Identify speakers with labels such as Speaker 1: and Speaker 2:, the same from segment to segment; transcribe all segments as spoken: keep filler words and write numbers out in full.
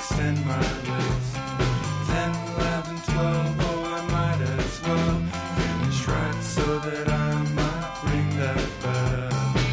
Speaker 1: extend my list. ten, eleven, twelve, oh, I might as well finish right so that I might ring that bell.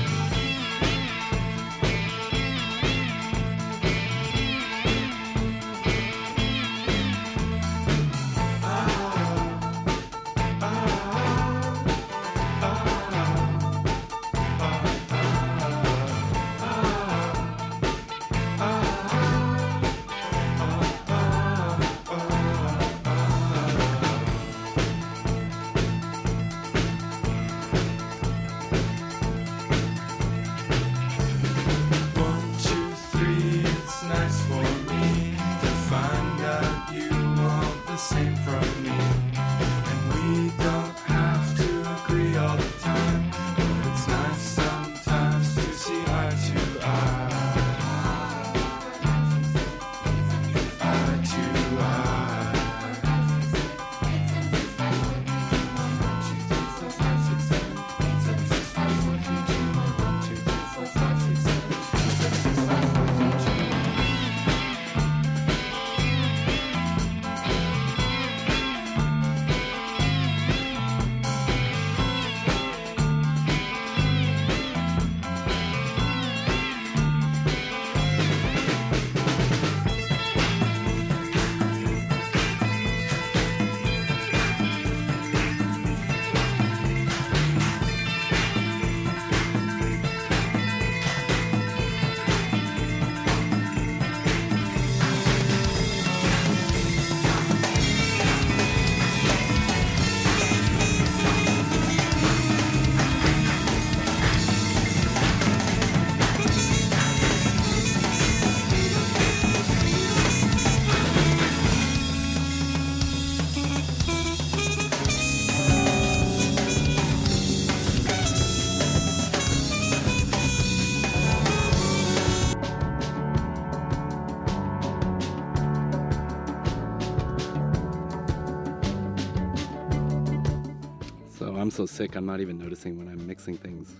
Speaker 2: I'm so sick, I'm not even noticing when I'm mixing things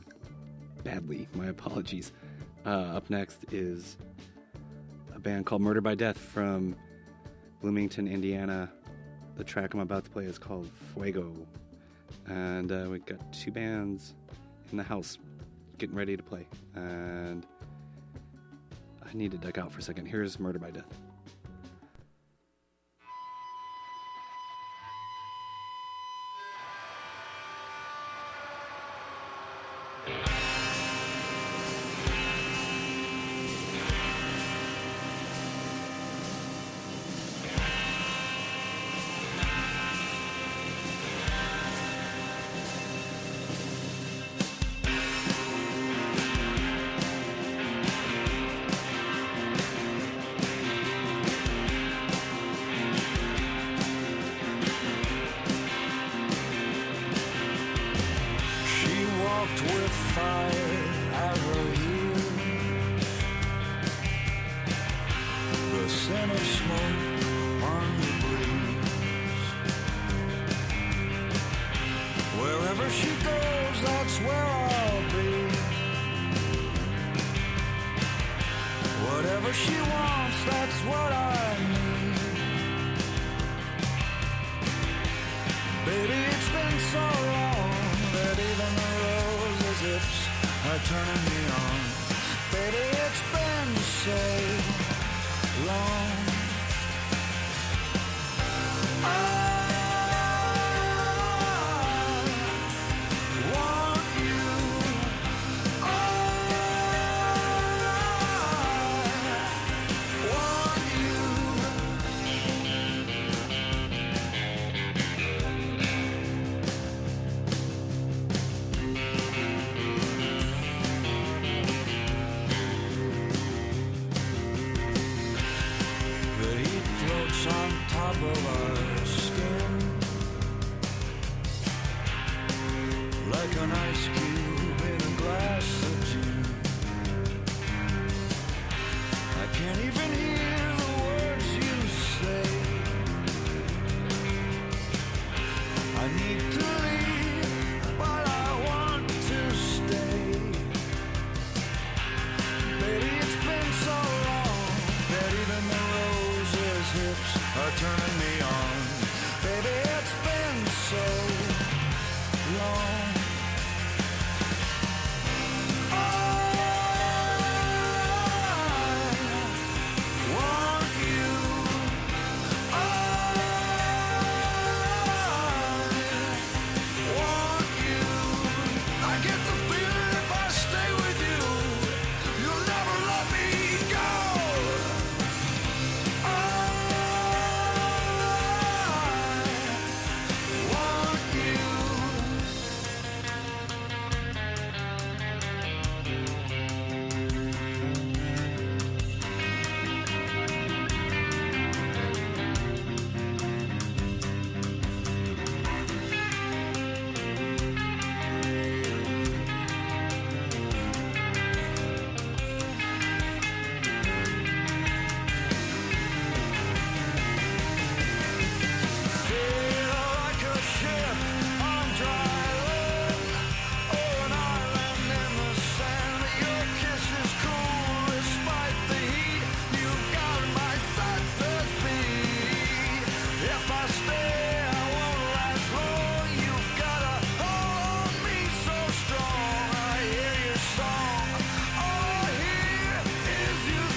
Speaker 2: badly. My apologies. Uh, up next is a band called Murder by Death from Bloomington, Indiana. The track I'm about to play is called Fuego. And uh, we've got two bands in the house getting ready to play. And I need to duck out for a second. Here's Murder by Death.
Speaker 3: Baby, it's been so long that even the road
Speaker 1: are turning me on. Baby, it's been so long. I want you. I want you. I get the feeling if I stay with you, you'll never let me go. I want you. Feel like a ship on dry land, or an island in the sand. Your kiss is cool despite the heat. You've got my senses beat. If I stay, I won't last long. You've got a hold on me so strong. I hear your song. All I hear is your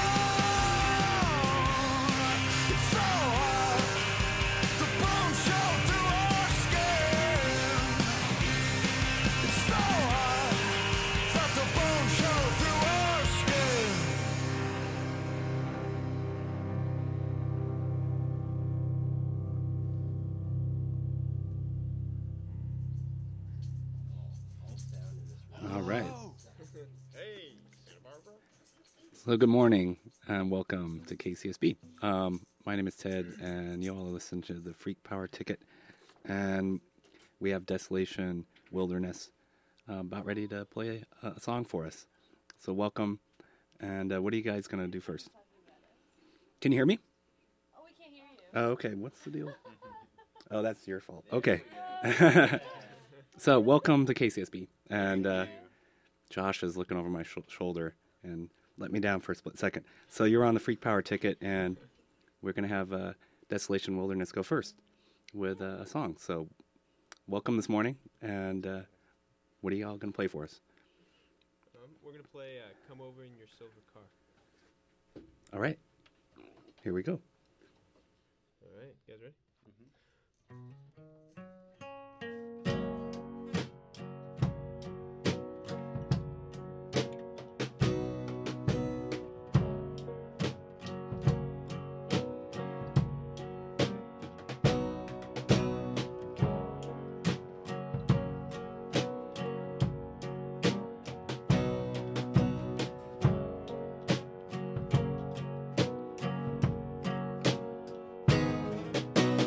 Speaker 1: song. It's so hard. The bones show through our skin. It's so hard that the bones show through our skin.
Speaker 2: All right. So good morning and welcome to K C S B. Um, my name is Ted, and you all listen to the Freak Power Ticket, and we have Desolation Wilderness uh, about ready to play a, a song for us. So welcome, and uh, what are you guys gonna do first? Can you hear me?
Speaker 3: Oh, we can't hear you.
Speaker 2: Oh, okay. What's the deal? Oh, that's your fault. Okay. So welcome to K C S B, and uh, Josh is looking over my sh- shoulder and let me down for a split second. So you're on the Freak Power Ticket, and we're going to have uh, Desolation Wilderness go first with uh, a song. So welcome this morning, and uh, what are y'all going to play for us?
Speaker 4: Um, we're gonna play uh, "Come Over in Your Silver Car."
Speaker 2: All right. Here we go.
Speaker 4: All right, you guys ready?
Speaker 1: I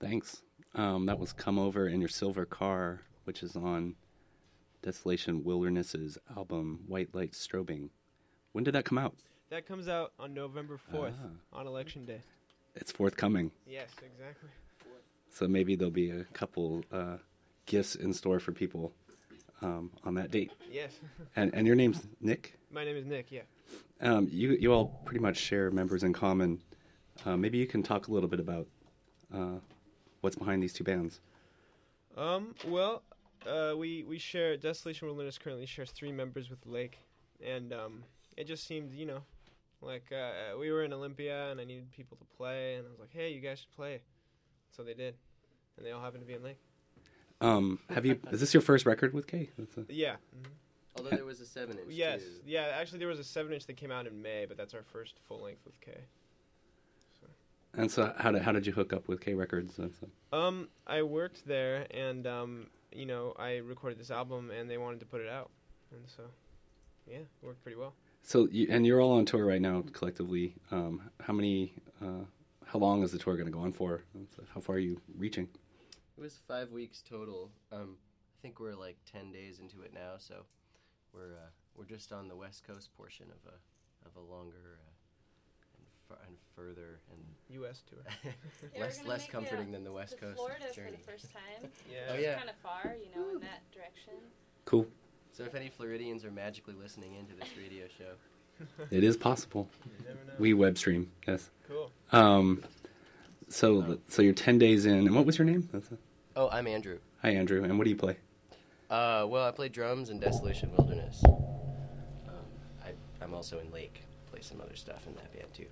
Speaker 2: Thanks. Um, that was Come Over in Your Silver Car, which is on Desolation Wilderness's album White Light Strobing. When did that come out?
Speaker 4: That comes out on November fourth,
Speaker 2: Ah.
Speaker 4: on Election Day.
Speaker 2: It's forthcoming.
Speaker 4: Yes, exactly.
Speaker 2: So maybe there'll be a couple uh, gifts in store for people um, on that date.
Speaker 4: Yes.
Speaker 2: And and your name's Nick?
Speaker 4: My name is Nick, yeah.
Speaker 2: Um, you you all pretty much share members in common. Uh, maybe you can talk a little bit about uh, what's behind these two bands.
Speaker 4: Um, well, uh, we, we share, Desolation Wilderness currently shares three members with Lake, and um, it just seemed, you know, like uh, we were in Olympia, and I needed people to play, and I was like, hey, you guys should play. So they did, and they all happened to be in Lake.
Speaker 2: Um, have you? Is this your first record with Kay? That's a,
Speaker 4: Yeah. Mm-hmm.
Speaker 3: Although there was a seven inch.
Speaker 4: Yes,
Speaker 3: too.
Speaker 4: yeah, actually there was a seven inch that came out in May, but that's our first full length with Kay.
Speaker 2: and so how did how did you hook up with Kay Records? That's a,
Speaker 4: Um, I worked there, and um, you know, I recorded this album, and they wanted to put it out, and so, yeah, it worked pretty well.
Speaker 2: so you, and you're all on tour right now collectively. Um, how many? Uh, how long is the tour going to go on for? How far are you reaching?
Speaker 3: It was five weeks total. Um, I think we're like ten days into it now, so we're uh, we're just on the West Coast portion of a of a longer uh, and, f- and further and
Speaker 4: U S tour.
Speaker 5: Yeah, we're
Speaker 3: less
Speaker 5: gonna
Speaker 3: less
Speaker 5: make it
Speaker 3: comforting
Speaker 5: out
Speaker 3: than the West
Speaker 5: to
Speaker 3: Coast
Speaker 5: Florida
Speaker 3: journey.
Speaker 5: for the first time.
Speaker 4: Yeah.
Speaker 3: Oh, yeah.
Speaker 5: Kind of far, you know, in that direction.
Speaker 2: Cool.
Speaker 3: So if any Floridians are magically listening into this radio show,
Speaker 2: It is possible.
Speaker 4: You never know.
Speaker 2: We web stream. Yes.
Speaker 4: Cool.
Speaker 2: Um, so so you're ten days in, and what was your name? That's a,
Speaker 3: oh, I'm Andrew.
Speaker 2: hi, Andrew. And what do you play?
Speaker 3: Uh, well, I play drums in Desolation Wilderness. Um, I, I'm also in Lake. Play some other stuff in that band too.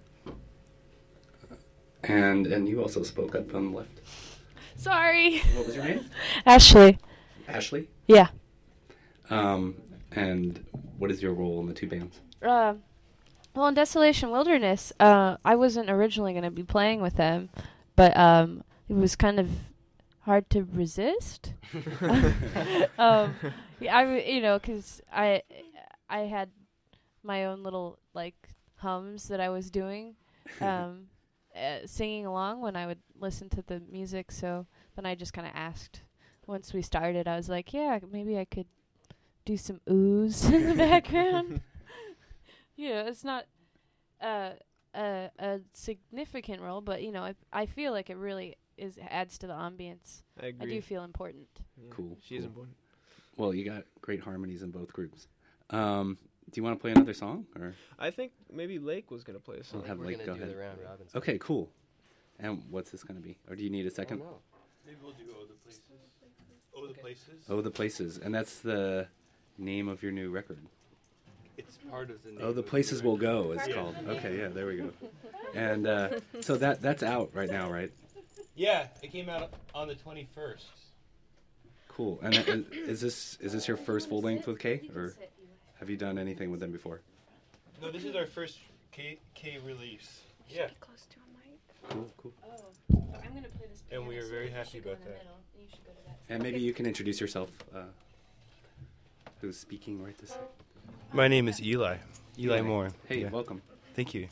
Speaker 2: And and you also spoke up on the left.
Speaker 5: Sorry.
Speaker 2: What was your name?
Speaker 5: Ashley.
Speaker 2: Ashley.
Speaker 5: Yeah.
Speaker 2: Um, and what is your role in the two bands?
Speaker 5: Uh, well, in Desolation Wilderness, uh, I wasn't originally going to be playing with them, but um, it was kind of hard to resist. um, yeah, I, w- you know, because I, I had my own little like hums that I was doing, um, uh, singing along when I would listen to the music. So then I just kind of asked. Once we started, I was like, yeah, maybe I could do some oohs in the background. You know, it's not uh, a a significant role, but you know, I I feel like it really is adds to the ambience.
Speaker 4: I
Speaker 5: I
Speaker 4: agree.
Speaker 5: do feel important.
Speaker 4: Yeah,
Speaker 2: Cool,
Speaker 4: She is
Speaker 2: cool.
Speaker 4: important.
Speaker 2: Well, you got great harmonies in both groups. Um, do you want to play another song, or
Speaker 4: I think maybe Lake was gonna play a song.
Speaker 2: We'll have
Speaker 3: We're
Speaker 2: Lake
Speaker 3: gonna
Speaker 2: go
Speaker 3: do
Speaker 2: ahead.
Speaker 3: the round robin.
Speaker 2: Okay, cool. And what's this going to be? Or do you need a
Speaker 3: I
Speaker 2: second?
Speaker 3: don't know.
Speaker 6: Maybe we'll do Oh the Places. Oh the Places.
Speaker 2: Oh, the Places, and that's the name of your new record.
Speaker 6: It's part of the name
Speaker 2: Oh, the
Speaker 6: of
Speaker 2: Places
Speaker 6: record.
Speaker 2: Will Go is
Speaker 5: Part of
Speaker 2: called.
Speaker 5: the name.
Speaker 2: Okay, yeah, there we go. And uh, so that that's out right now, right?
Speaker 6: Yeah, it came out on the twenty-first.
Speaker 2: Cool. And that, is, is this is this your first full length with Kay, or have you done anything with them before?
Speaker 6: No, this is our first K K release. Yeah.
Speaker 5: Close to a mic.
Speaker 2: Cool, cool.
Speaker 5: Oh, I'm gonna play this.
Speaker 6: And we
Speaker 5: piano,
Speaker 6: are
Speaker 5: so
Speaker 6: very
Speaker 5: you
Speaker 6: happy
Speaker 5: should go
Speaker 6: about
Speaker 5: in the
Speaker 6: that.
Speaker 5: middle, and you should go to that
Speaker 2: And maybe you can introduce yourself. Uh, who's speaking right this?
Speaker 6: My name is Eli. Eli, Moore.
Speaker 2: Hey,
Speaker 6: Yeah.
Speaker 2: welcome.
Speaker 6: Thank you.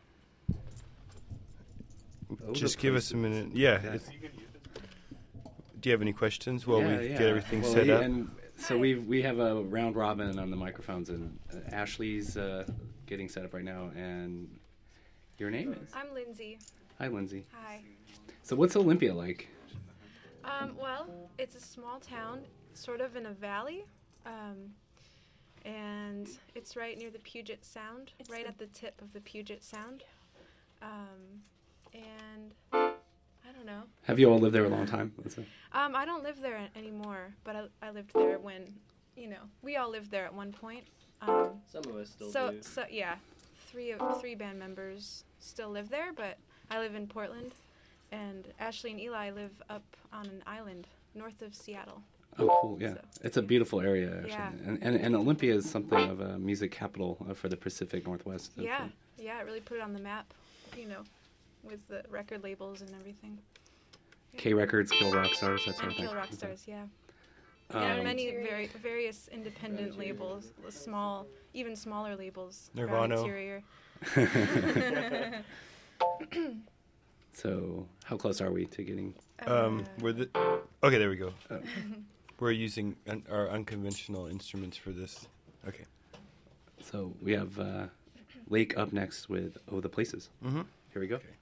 Speaker 2: Oh,
Speaker 6: Just
Speaker 2: the
Speaker 6: give us a
Speaker 2: Places.
Speaker 6: minute. Yeah.
Speaker 2: Yeah.
Speaker 6: it's- Do you have any questions while
Speaker 2: Yeah,
Speaker 6: we
Speaker 2: yeah.
Speaker 6: get everything
Speaker 2: Well,
Speaker 6: set
Speaker 2: we-
Speaker 6: up?
Speaker 2: And so we we have a round robin on the microphones, and uh, Ashley's uh, getting set up right now. And your name is?
Speaker 7: I'm Lindsay.
Speaker 2: Hi, Lindsay.
Speaker 7: Hi.
Speaker 2: So what's Olympia like?
Speaker 7: Um, well, it's a small town, sort of in a valley, um, and it's right near the Puget Sound,
Speaker 5: It's
Speaker 7: right
Speaker 5: the-
Speaker 7: at the tip of the Puget Sound. Um, and I don't know.
Speaker 2: Have you all lived there a long time? That's a-
Speaker 7: Um, I don't live there an- anymore, but I, I lived there when, you know, we all lived there at one point. Um,
Speaker 3: Some of us still
Speaker 7: so,
Speaker 3: do.
Speaker 7: so yeah, three of three band members still live there, but I live in Portland, and Ashley and Eli live up on an island north of Seattle.
Speaker 2: Oh, cool. Yeah,
Speaker 7: So,
Speaker 2: it's a
Speaker 7: yeah.
Speaker 2: beautiful area actually,
Speaker 7: Yeah.
Speaker 2: and, and and Olympia is something of a music capital uh, for the Pacific Northwest. That's
Speaker 7: Yeah,
Speaker 2: a-
Speaker 7: yeah, it really put it on the map, you know, with the record labels and everything.
Speaker 2: K Records, Kill Rock Stars, that sort
Speaker 7: And
Speaker 2: of thing.
Speaker 7: Kill Rock Stars, yeah.
Speaker 2: Um,
Speaker 7: and many very various independent labels, small, even smaller labels. Ground
Speaker 6: Nirvana.
Speaker 7: Interior.
Speaker 2: So, how How close are we to getting?
Speaker 6: Um,
Speaker 7: Uh,
Speaker 6: we're the okay. There we go.
Speaker 2: Oh.
Speaker 6: We're using un- our unconventional instruments for this. Okay.
Speaker 2: So we have uh, Lake up next with Oh the Places.
Speaker 6: Mm-hmm.
Speaker 2: Here we go.
Speaker 6: Okay.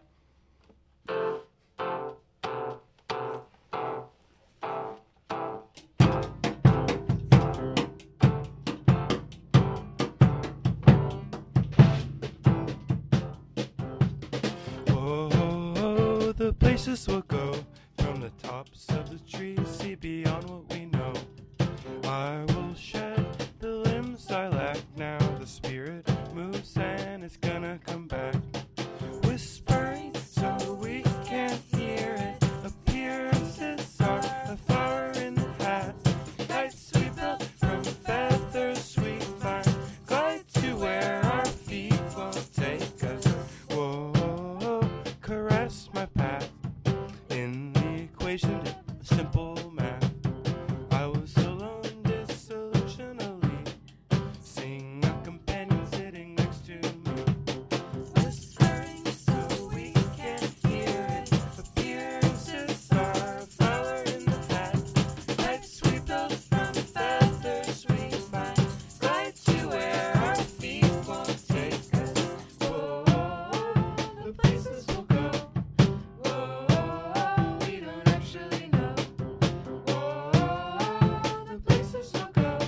Speaker 6: Oh, the places we'll go from the tops of the trees, see beyond what we know. I will shed the limbs I lack now. The spirit moves and it's gonna come back. Whispering so we can't hear it. Appearances are a flower in the hat. Kites we built from feathers we find. Glide to where our feet won't take us. Whoa, caress my path. In the equation, simple math. I was alone disillusionally. Seeing a companion sitting next to me. Whispering so we can't hear it. Appearances are a flower in the hat. Kites we built from feathers we find. Right to where our feet won't take us. Whoa, the places we'll go. Whoa, we don't actually know. Whoa, the places we'll go.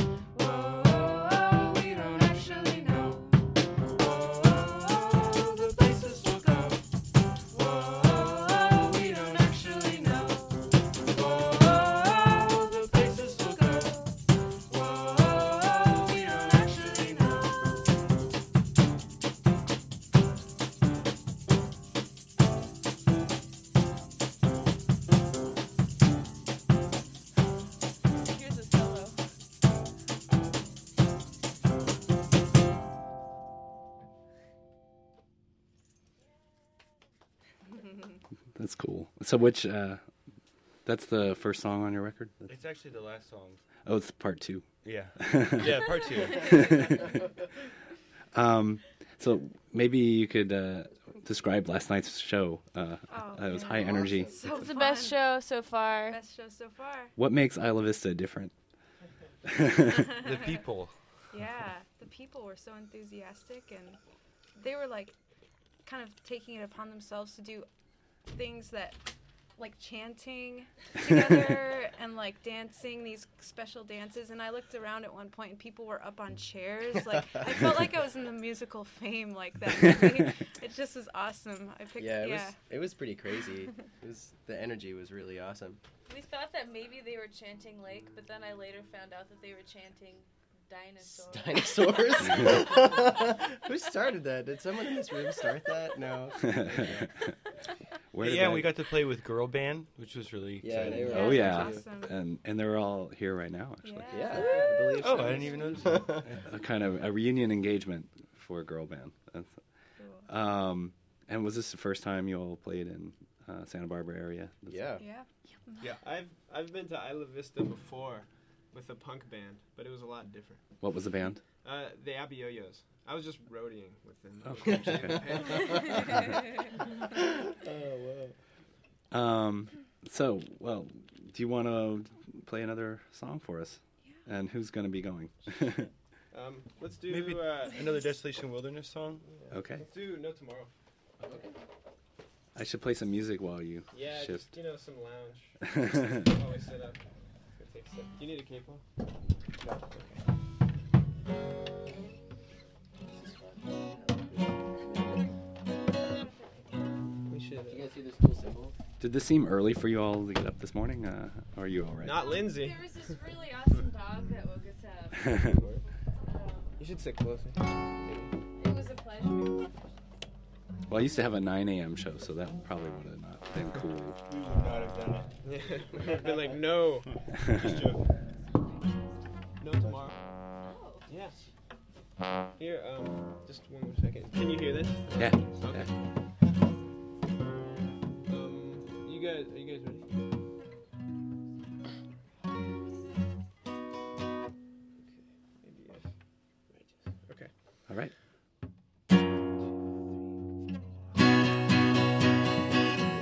Speaker 6: Whoa, we don't actually know. Whoa, the places we'll go. Whoa, we don't actually know. Whoa, the places we'll go. Whoa, we don't actually know.
Speaker 5: Here's a solo.
Speaker 2: That's cool. So which? Uh, that's the first song on your record.
Speaker 6: It's actually the last song.
Speaker 2: Oh, it's part two.
Speaker 6: Yeah. Yeah, part two.
Speaker 2: Um, so maybe you could uh, describe last night's show. Uh,
Speaker 7: Oh,
Speaker 2: it was
Speaker 7: yeah.
Speaker 2: high energy.
Speaker 7: So
Speaker 5: It's the best
Speaker 7: fun.
Speaker 5: show so far.
Speaker 7: Best show so far.
Speaker 2: What makes Isla Vista different?
Speaker 6: The people.
Speaker 7: Yeah, the people were so enthusiastic, and they were like kind of taking it upon themselves to do things that like chanting together and like dancing these special dances. And I looked around at one point and people were up on chairs. Like I felt like I was in the musical Fame, like that movie. It just was awesome. I picked
Speaker 3: Yeah,
Speaker 7: yeah.
Speaker 3: it was it was pretty crazy. It was the energy was really awesome.
Speaker 5: We thought that maybe they were chanting Lake, but then I later found out that they were chanting dinosaur.
Speaker 3: Dinosaurs. Who started that? Did someone in this room start that? No.
Speaker 2: Where
Speaker 6: But
Speaker 2: did
Speaker 6: yeah,
Speaker 2: that-
Speaker 6: we got to play with girl band, which was really
Speaker 3: Yeah,
Speaker 6: exciting.
Speaker 3: they were
Speaker 2: Oh yeah,
Speaker 7: Awesome.
Speaker 2: and and they're all here right now. Actually,
Speaker 3: Yeah, I believe
Speaker 6: Oh,
Speaker 3: so.
Speaker 6: I didn't even notice that.
Speaker 2: a kind of a reunion engagement for a girl band. That's,
Speaker 7: Cool.
Speaker 2: um, and was this the first time you all played in uh, Santa Barbara area? That's-
Speaker 3: Yeah.
Speaker 7: Yeah.
Speaker 4: Yeah, I've I've been to Isla Vista before with a punk band, but it was a lot different.
Speaker 2: What was the band?
Speaker 4: Uh, the Abiyoyos. I was just roadieing with them.
Speaker 2: Oh, cool.
Speaker 3: Oh
Speaker 2: Um, so, well, do you want to play another song for us? And who's going to be going?
Speaker 4: Um, let's do
Speaker 6: Maybe
Speaker 4: uh,
Speaker 6: another Desolation Wilderness song?
Speaker 2: Okay.
Speaker 4: let's do No Tomorrow.
Speaker 2: I should play some music while you
Speaker 4: Yeah,
Speaker 2: shift.
Speaker 4: just you know some lounge. Always sit up. Go take a sip. Do you need a capo? No. Okay. We should.
Speaker 3: Do you
Speaker 4: Uh,
Speaker 3: guys see this cool symbol?
Speaker 2: Did this seem early for you all to get up this morning? Uh, or are you all right?
Speaker 4: not Lindsay.
Speaker 5: There was this really awesome dog that woke us up. Um,
Speaker 4: You should sit closer.
Speaker 5: it was a pleasure.
Speaker 2: Well, I used to have a nine a.m. show, so that probably would have not been cool.
Speaker 6: We would not have done it.
Speaker 4: Yeah, we've been like, no. Just joking. No tomorrow.
Speaker 5: Oh.
Speaker 4: Yes. Here, um, just one more second. Can you hear this?
Speaker 2: Yeah.
Speaker 4: Okay.
Speaker 2: yeah.
Speaker 4: Um, you guys, are you guys ready? Okay. Maybe if. Right. Okay.
Speaker 2: All right.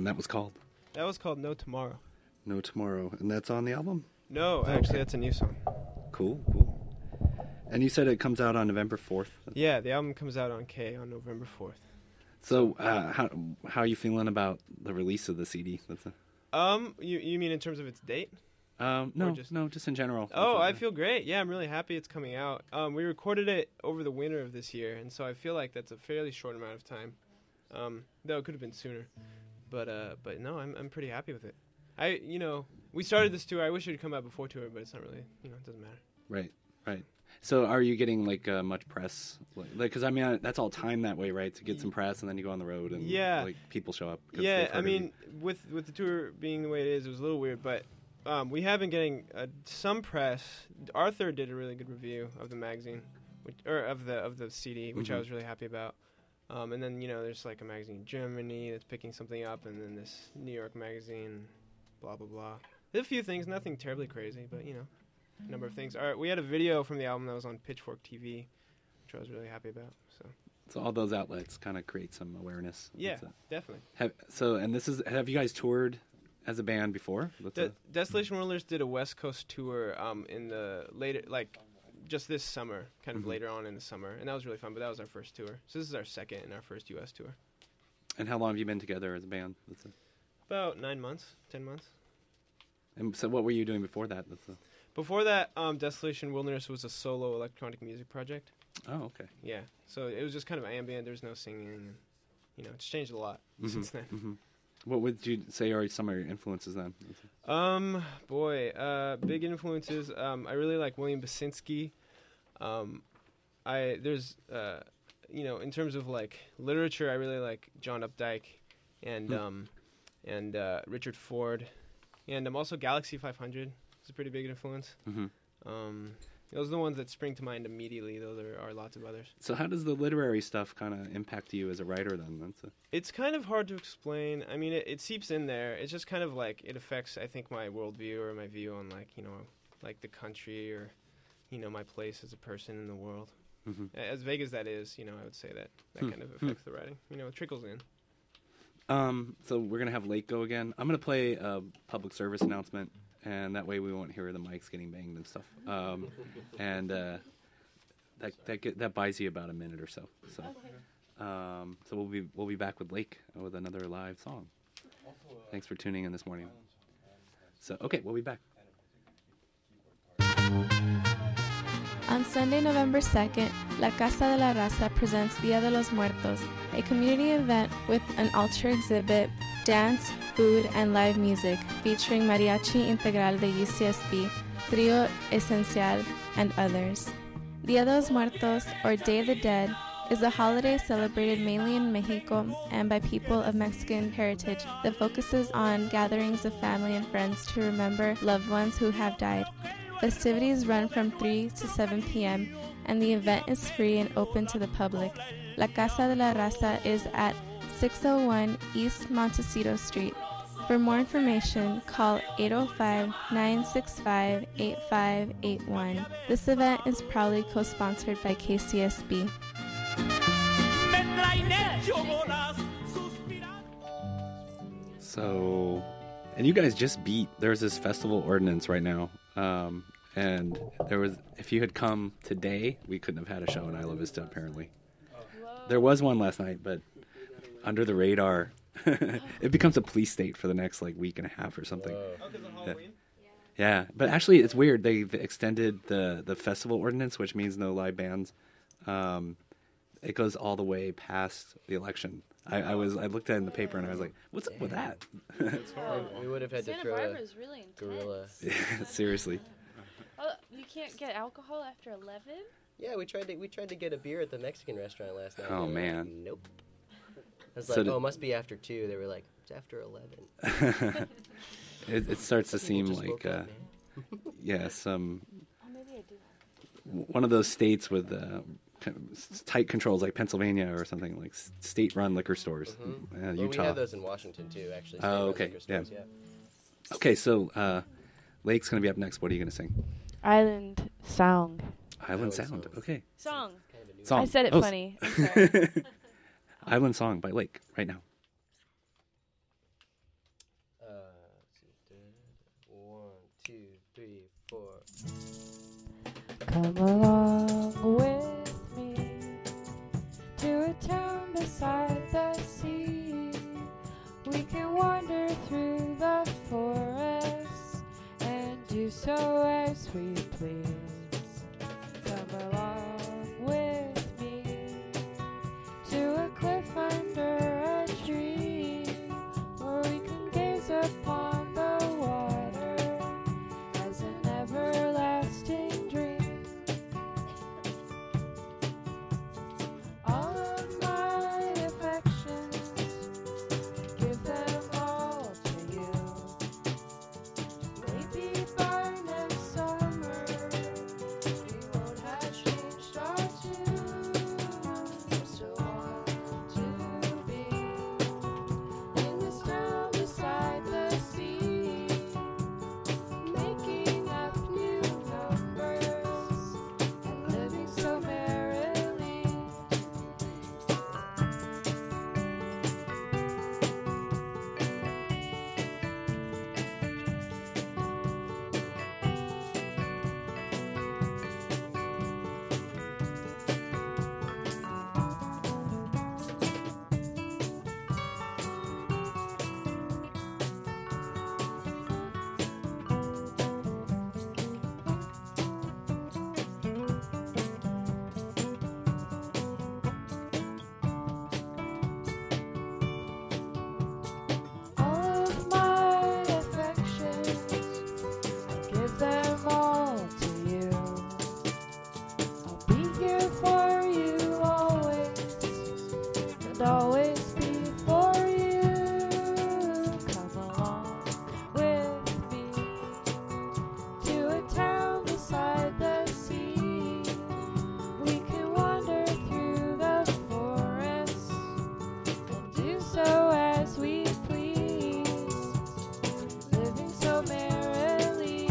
Speaker 2: And that was called
Speaker 4: That was called No Tomorrow.
Speaker 2: No Tomorrow. And that's on the album?
Speaker 4: No, actually, that's a new song.
Speaker 2: Cool, cool. And you said it comes out on November fourth?
Speaker 4: Yeah, the album comes out on K on November fourth.
Speaker 2: So uh, how how are you feeling about the release of the C D? That's a,
Speaker 4: Um, you you mean in terms of its date?
Speaker 2: um, no,
Speaker 4: just-
Speaker 2: no, just in general.
Speaker 4: Oh, I
Speaker 2: That's a-
Speaker 4: feel great. Yeah, I'm really happy it's coming out. Um, we recorded it over the winter of this year, and so I feel like that's a fairly short amount of time. Um, though it could have been sooner, but uh, but no, I'm I'm pretty happy with it. I you know we started this tour. I wish it had come out before tour, but it's not really you know it doesn't matter.
Speaker 2: Right, right. So are you getting like uh, much press? Like, because I mean, that's all time that way, right? To get some press, and then you go on the road, and
Speaker 4: Yeah.
Speaker 2: like people show up. 'cause
Speaker 4: Yeah,
Speaker 2: they've heard
Speaker 4: I
Speaker 2: of you.
Speaker 4: mean, with with the tour being the way it is, it was a little weird, but um, we have been getting uh, some press. Arthur did a really good review of the magazine, which, or of the of the C D, which I
Speaker 2: Mhm.
Speaker 4: was really happy about. Um, and then you know, there's like a magazine in Germany that's picking something up, and then this New York magazine, blah blah blah. There's a few things, nothing terribly crazy, but you know, a number of things. All right, we had a video from the album that was on Pitchfork T V, which I was really happy about. So
Speaker 2: So all those outlets kind of create some awareness.
Speaker 4: yeah,
Speaker 2: That's a-
Speaker 4: definitely.
Speaker 2: have, so and this is have you guys toured as a band before? That's
Speaker 4: De-
Speaker 2: a-
Speaker 4: Desolation Rollers did a West Coast tour um, in the later, like, just this summer, kind of
Speaker 2: Mhm.
Speaker 4: later on in the summer, and that was really fun. But that was our first tour, so this is our second and our first U S tour.
Speaker 2: and how long have you been together as a band? That's a,
Speaker 4: About nine months, ten months.
Speaker 2: and so what were you doing before that? That's a,
Speaker 4: Before that, um, Desolation Wilderness was a solo electronic music project.
Speaker 2: oh, okay.
Speaker 4: Yeah, so it was just kind of ambient. There was no singing, and you know, it's changed a lot
Speaker 2: Mhm,
Speaker 4: since then.
Speaker 2: mhm. What would you say are some of your influences then?
Speaker 4: Um, boy, uh, big influences. Um, I really like William Basinski. Um, I there's uh, you know, in terms of like literature, I really like John Updike, and
Speaker 2: Hmm.
Speaker 4: um, and uh, Richard Ford, and um, also Galaxy five hundred is a pretty big influence.
Speaker 2: hmm
Speaker 4: Um, those are the ones that spring to mind immediately. Though there are lots of others.
Speaker 2: So how does the literary stuff kind of impact you as a writer then? That's a,
Speaker 4: It's kind of hard to explain. I mean, it, it seeps in there. It's just kind of like it affects, I think, my worldview or my view on like you know, like the country or, you know, my place as a person in the world.
Speaker 2: mhm.
Speaker 4: As vague as that is, you know, I would say that that
Speaker 2: Hmm.
Speaker 4: kind of
Speaker 2: Hmm.
Speaker 4: affects the writing. You know, it trickles in.
Speaker 2: Um, so we're gonna have Lake go again. I'm gonna play a public service announcement, and that way we won't hear the mics getting banged and stuff. Um, and uh, that that get, that buys you about a minute or so. So, um, so we'll be we'll be back with Lake with another live song. Thanks for tuning in this morning. So okay, we'll be back.
Speaker 8: On Sunday, November second, La Casa de la Raza presents Dia de los Muertos, a community event with an altar exhibit, dance, food, and live music featuring Mariachi Integral de U C S B, Trio Esencial, and others. Dia de los Muertos, or Day of the Dead, is a holiday celebrated mainly in Mexico and by people of Mexican heritage that focuses on gatherings of family and friends to remember loved ones who have died. Festivities run from three to seven p.m. and the event is free and open to the public. La Casa de la Raza is at six oh one East Montecito Street. For more information, call eight oh five, nine six five, eight five eight one. This event is proudly co-sponsored by K C S B.
Speaker 2: So, and you guys just beat. There's this festival ordinance right now, um, and there was. If you had come today, we couldn't have had a show in Isla Vista. Apparently, there was one last night, but under the radar, it becomes a police state for the next like week and a half or something.
Speaker 3: Whoa.
Speaker 4: Oh, because of
Speaker 2: Yeah.
Speaker 4: Halloween?
Speaker 2: Yeah, but actually, it's weird. They've extended the the festival ordinance, which means no live bands. Um, it goes all the way past the election. I, I was I looked at it in the paper and I was like, "What's up with that?"
Speaker 3: We would have had to
Speaker 5: Santa
Speaker 3: throw
Speaker 5: Barbara
Speaker 3: a
Speaker 5: is really intense.
Speaker 3: gorilla.
Speaker 2: Seriously.
Speaker 5: Oh, you can't get alcohol after eleven?
Speaker 3: Yeah, we tried to we tried to get a beer at the Mexican restaurant last night.
Speaker 2: Oh,
Speaker 3: They were like,
Speaker 2: man.
Speaker 3: nope. I was
Speaker 2: So
Speaker 3: like,
Speaker 2: did-
Speaker 3: oh, it must be after two. They were like, it's after eleven.
Speaker 2: it, it starts to
Speaker 3: People
Speaker 2: seem
Speaker 3: just
Speaker 2: like,
Speaker 3: woke
Speaker 2: uh,
Speaker 3: up, man.
Speaker 2: yeah, some
Speaker 5: Oh, maybe I do.
Speaker 2: one of those states with uh, kind of s- tight controls, like Pennsylvania or something, like s- state-run liquor stores.
Speaker 3: Mhm.
Speaker 2: Uh,
Speaker 3: Well, we
Speaker 2: Utah.
Speaker 3: have those in Washington too, actually.
Speaker 2: Oh,
Speaker 3: state-run
Speaker 2: okay,
Speaker 3: liquor stores,
Speaker 2: yeah.
Speaker 3: yeah.
Speaker 2: Okay, so uh, Lake's gonna be up next. What are you gonna sing?
Speaker 5: Island Song.
Speaker 2: Island
Speaker 3: Island
Speaker 2: Sound.
Speaker 3: Song.
Speaker 2: Okay.
Speaker 5: Song.
Speaker 3: Kind of a new
Speaker 2: Song.
Speaker 5: I said it
Speaker 2: Oh, s-
Speaker 5: funny. I'm sorry.
Speaker 2: Island Song by Lake right now.
Speaker 5: Come along with me to a town beside the sea. We can wander through the forest and do so as we please. Come along with me to a cliff under a tree where we can gaze upon the water as an everlasting dream. All of my affections, give them all to you. Maybe burn in summer, we won't have changed our tune. Still want to be in this town beside the sea, making up new numbers and living so merrily. All of my affections, I give them all to you. I'll be here for you always, and always be for you. Come along with me to a town beside the sea. We can wander through the forest and do so as we please, living so merrily.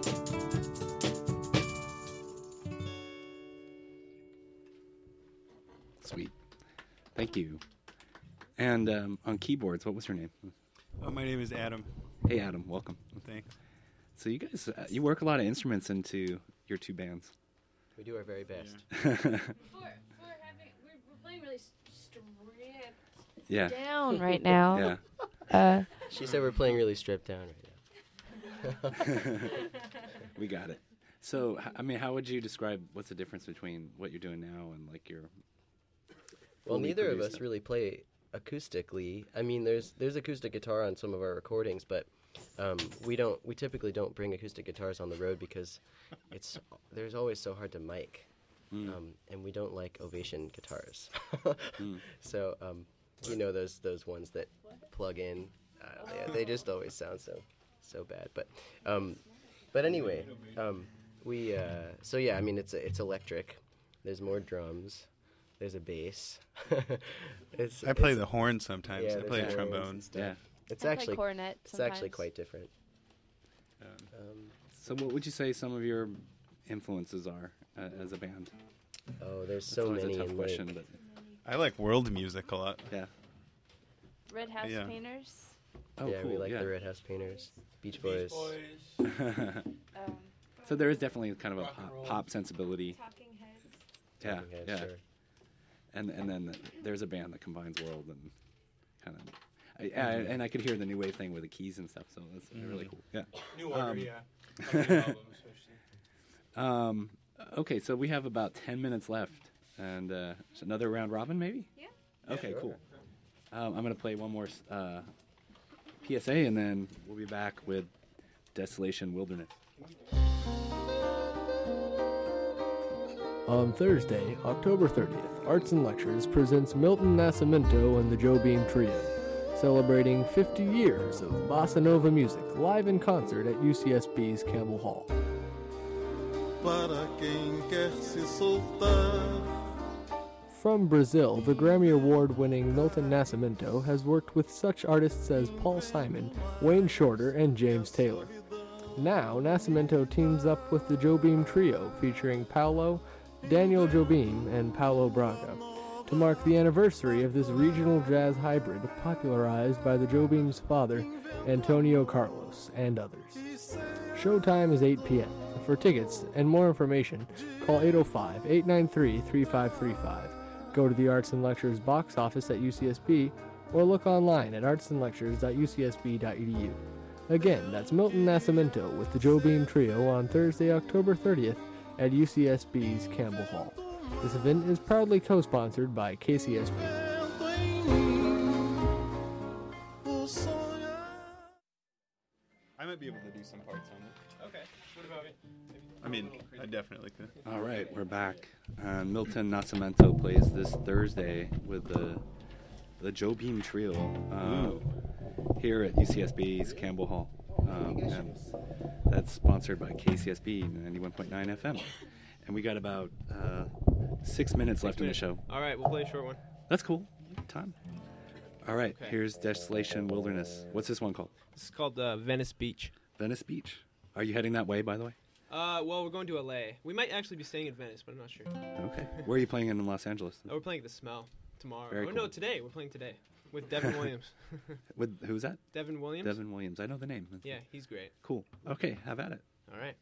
Speaker 2: Sweet. Thank you. And um, on keyboards, what was your name?
Speaker 6: Oh, my name is Adam.
Speaker 2: Hey, Adam. Welcome.
Speaker 6: Thanks.
Speaker 2: So you guys, uh, you work a lot of instruments into your two bands.
Speaker 3: We do our very best.
Speaker 5: For, for having, we're, we're playing really stripped
Speaker 2: Yeah.
Speaker 5: down right now.
Speaker 2: Yeah.
Speaker 5: Uh,
Speaker 3: She said we're playing really stripped down right now.
Speaker 2: We got it. So, h- I mean, how would you describe what's the difference between what you're doing now and like your?
Speaker 3: Well,
Speaker 2: fully
Speaker 3: neither of
Speaker 2: produced
Speaker 3: us really play acoustically. I mean, there's there's acoustic guitar on some of our recordings, but um, we don't. We typically don't bring acoustic guitars on the road because it's there's always so hard to mic,
Speaker 2: Mm.
Speaker 3: um, and we don't like Ovation guitars.
Speaker 2: Mm.
Speaker 3: So um, you know those those ones that plug in. Uh, yeah, they just always sound so so bad. But um, but anyway, um, we uh, so yeah. I mean, it's it's electric. There's more drums. There's a bass. it's,
Speaker 6: I play
Speaker 3: it's-
Speaker 6: the horn sometimes.
Speaker 3: yeah,
Speaker 6: I
Speaker 3: there's
Speaker 6: play a
Speaker 3: horns
Speaker 6: trombone.
Speaker 3: and stuff.
Speaker 2: Yeah.
Speaker 3: It's
Speaker 5: I play
Speaker 3: actually
Speaker 5: cornet
Speaker 3: it's actually
Speaker 5: sometimes.
Speaker 3: quite different.
Speaker 6: Um,
Speaker 3: Um,
Speaker 2: So, what would you say some of your influences are uh, as a band?
Speaker 3: oh, there's
Speaker 2: That's
Speaker 3: so
Speaker 2: always
Speaker 3: many.
Speaker 2: a tough
Speaker 3: and,
Speaker 2: question,
Speaker 3: like,
Speaker 2: but
Speaker 6: I like world music a lot.
Speaker 2: yeah.
Speaker 5: Red House
Speaker 6: Yeah.
Speaker 5: Painters.
Speaker 2: Oh,
Speaker 3: yeah,
Speaker 2: cool.
Speaker 3: we like
Speaker 2: yeah.
Speaker 3: the Red House Painters, Beach Boys.
Speaker 5: Um,
Speaker 2: So there is definitely kind of a pop, pop sensibility.
Speaker 7: Talking Heads.
Speaker 2: Yeah,
Speaker 3: Talking Heads,
Speaker 2: yeah.
Speaker 3: sure.
Speaker 2: And and then there's a band that combines world and kind of. I, I, and I could hear the new wave thing with the keys and stuff, so that's really cool. Yeah.
Speaker 6: New
Speaker 2: Order,
Speaker 6: Order,
Speaker 2: Um,
Speaker 6: yeah.
Speaker 2: yeah. Um, okay, so we have about ten minutes left, and uh, so another round robin, maybe.
Speaker 7: Yeah.
Speaker 2: Okay,
Speaker 3: Sure.
Speaker 2: cool. Um, I'm gonna play one more uh, P S A, and then we'll be back with Desolation Wilderness.
Speaker 9: On Thursday, October thirtieth, Arts and Lectures presents Milton Nascimento and the Joe Beam Trio, celebrating fifty years of bossa nova music live in concert at U C S B's Campbell Hall.
Speaker 1: Para quem quer se soltar.
Speaker 9: From Brazil, the Grammy Award-winning Milton Nascimento has worked with such artists as Paul Simon, Wayne Shorter, and James Taylor. Now, Nascimento teams up with the Joe Beam Trio, featuring Paulo, Daniel Jobim, and Paulo Braga, to mark the anniversary of this regional jazz hybrid popularized by the Jobim's father, Antonio Carlos, and others. Showtime is eight p.m. For tickets and more information, call eight oh five, eight nine three, three five three five. Go to the Arts and Lectures box office at U C S B or look online at arts and lectures dot u c s b dot e d u. Again, that's Milton Nascimento with the Joe Beam Trio on Thursday, October thirtieth at U C S B's Campbell Hall. This event is proudly co-sponsored by K C S B.
Speaker 6: I might be able to do some parts on it.
Speaker 4: Okay. What about me?
Speaker 6: I mean, I definitely could.
Speaker 2: All right, we're back. Uh, Milton Nascimento plays this Thursday with the the Joe Beam Trio uh, here at U C S B's Campbell Hall. Um, and that's sponsored by K C S B ninety-one point nine F M. And we got about uh, six minutes
Speaker 4: Six
Speaker 2: left
Speaker 4: minutes.
Speaker 2: in the show.
Speaker 4: All right, we'll play a short one.
Speaker 2: That's cool. Time. All right,
Speaker 4: Okay.
Speaker 2: here's Desolation Wilderness. What's this one called?
Speaker 4: This is called uh, Venice Beach.
Speaker 2: Venice Beach. Are you heading that way, by the way?
Speaker 4: Uh, well, we're going to L A. We might actually be staying in Venice, but I'm not sure.
Speaker 2: Okay. Where are you playing in Los Angeles?
Speaker 4: Oh, we're playing at the Smell tomorrow.
Speaker 2: Very
Speaker 4: oh, no,
Speaker 2: cool.
Speaker 4: today. We're playing today with Devin Williams.
Speaker 2: With who's that?
Speaker 4: Devin Williams?
Speaker 2: Devin Williams. I know the name.
Speaker 4: Yeah, he's great.
Speaker 2: Cool. Okay, have at it.
Speaker 4: All right.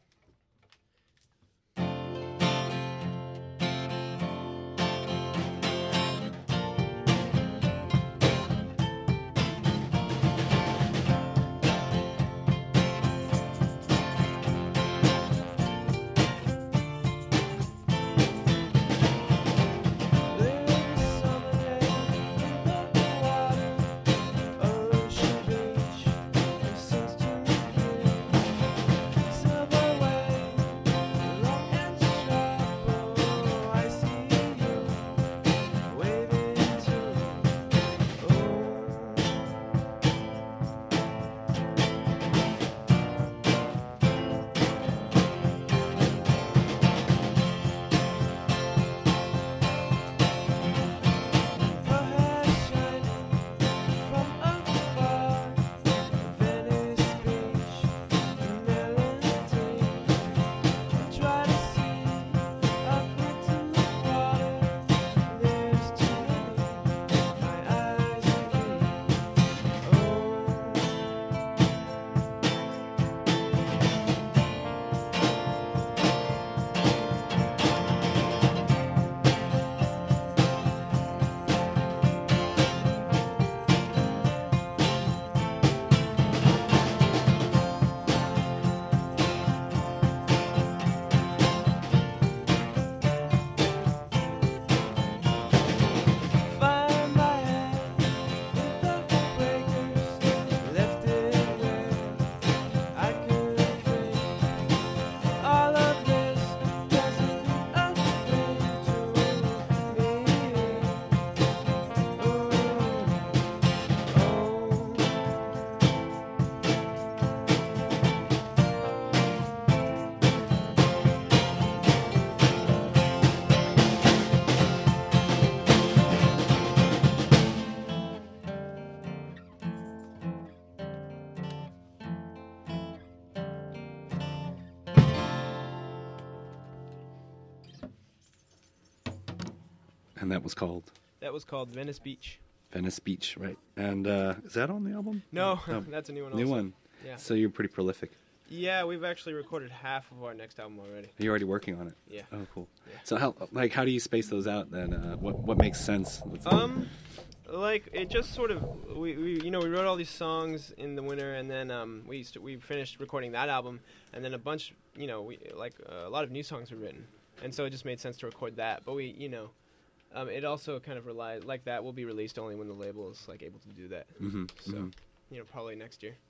Speaker 2: And that was called
Speaker 4: That was called Venice Beach.
Speaker 2: Venice Beach, right? And uh, is that on the album?
Speaker 4: No,
Speaker 2: No.
Speaker 4: that's a new one.
Speaker 2: New
Speaker 4: also.
Speaker 2: one.
Speaker 4: Yeah.
Speaker 2: So you're pretty prolific.
Speaker 4: Yeah, we've actually recorded half of our next album already.
Speaker 2: Are you already working on it?
Speaker 4: Yeah.
Speaker 2: Oh, cool.
Speaker 4: Yeah.
Speaker 2: So how like how do you space those out then? Uh, what what makes sense? Let's-
Speaker 4: Um, like it just sort of we, we you know we wrote all these songs in the winter, and then um we st- we finished recording that album, and then a bunch you know we like uh, a lot of new songs were written, and so it just made sense to record that. But we you know, um it also kind of relies like that will be released only when the label is like able to do that.
Speaker 2: Mhm,
Speaker 4: So
Speaker 2: mhm.
Speaker 4: you know probably next year.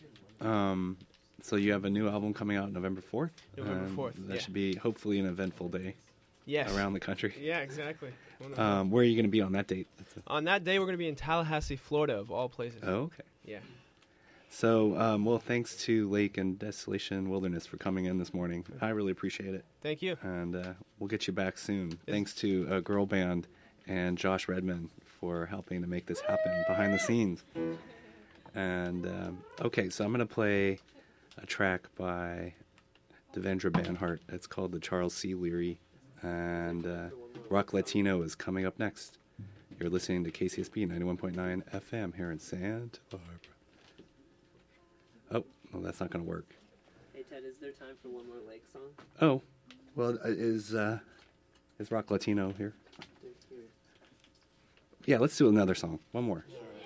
Speaker 2: Um, so you have a new album coming out November fourth.
Speaker 4: November
Speaker 2: and
Speaker 4: fourth,
Speaker 2: That
Speaker 4: yeah.
Speaker 2: should be hopefully an eventful day
Speaker 4: Yes.
Speaker 2: around the country.
Speaker 4: Yeah, exactly. One of them.
Speaker 2: Um, where are you going to be on that date? That's a-
Speaker 4: On that day, we're going to be in Tallahassee, Florida, of all places.
Speaker 2: oh, okay.
Speaker 4: Yeah.
Speaker 2: So, um, well, thanks to Lake and Desolation Wilderness for coming in this morning. I really appreciate it.
Speaker 4: Thank you.
Speaker 2: And uh, we'll get you back soon. Thanks to a girl band and Josh Redman for helping to make this happen behind the scenes. And, um, okay, so I'm going to play a track by Devendra Banhart. It's called The Charles C. Leary. And uh, Rock Latino is coming up next. You're listening to K C S B ninety-one point nine F M here in Santa Barbara. Oh, well, that's not going to work.
Speaker 10: Hey, Ted, is there time for one more Lake song?
Speaker 2: Oh, well, uh, is uh, is Rock Latino here? Yeah, let's do another song. One more.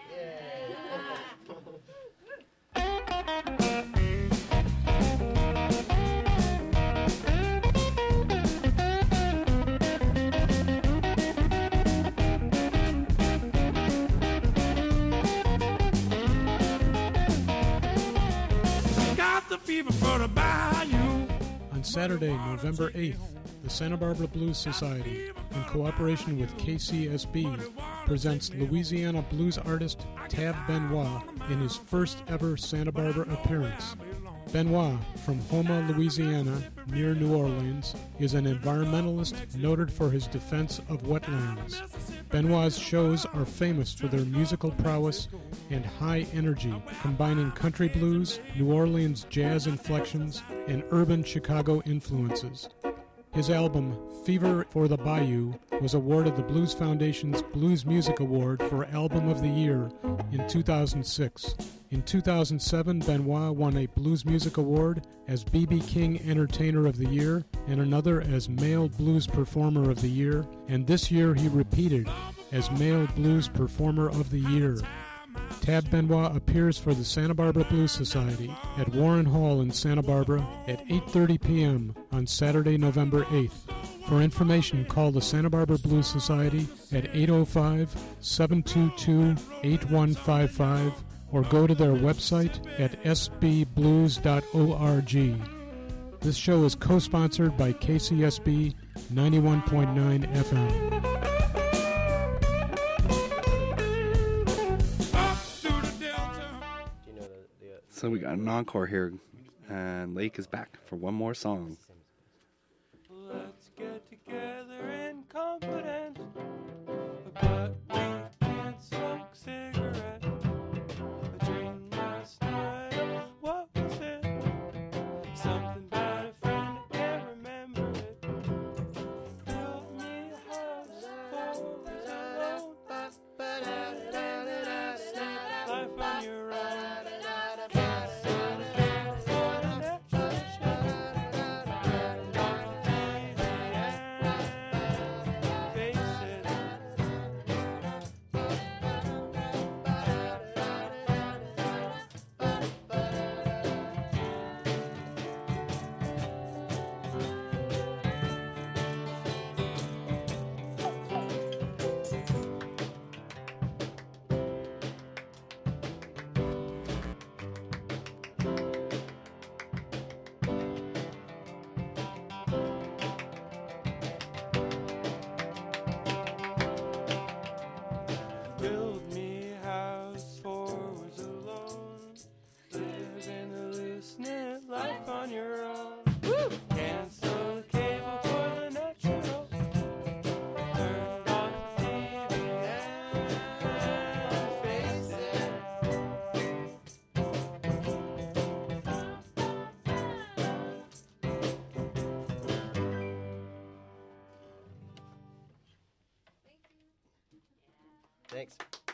Speaker 1: Got the fever for the bayou.
Speaker 11: On Saturday, November eighth, the Santa Barbara Blues Society, in cooperation with K C S B, presents Louisiana blues artist Tab Benoit in his first ever Santa Barbara appearance. Benoit, from Houma, Louisiana, near New Orleans, is an environmentalist noted for his defense of wetlands. Benoit's shows are famous for their musical prowess and high energy, combining country blues, New Orleans jazz inflections, and urban Chicago influences. His album, Fever for the Bayou, was awarded the Blues Foundation's Blues Music Award for Album of the Year in two thousand six. In two thousand seven, Benoit won a Blues Music Award as B B King Entertainer of the Year and another as Male Blues Performer of the Year, and this year he repeated as Male Blues Performer of the Year. Tab Benoit appears for the Santa Barbara Blues Society at Warren Hall in Santa Barbara at eight thirty p.m. on Saturday, November eighth. For information, call the Santa Barbara Blues Society at eight oh five, seven two two, eight one five five or go to their website at s b blues dot org. This show is co-sponsored by K C S B ninety-one point nine F M.
Speaker 2: So we got an encore here, and Lake is back for one more song.
Speaker 6: Let's get together in confidence, but we can't smoke cigarettes. A dream last night, what was it? Something about a friend, I can't remember it. Built me a house, four was alone. Life on your own. Build me a house, four was alone. Live in the loose knit life on your own. Cancel the cable for the natural. Turned off the T V and face it.
Speaker 3: Thanks.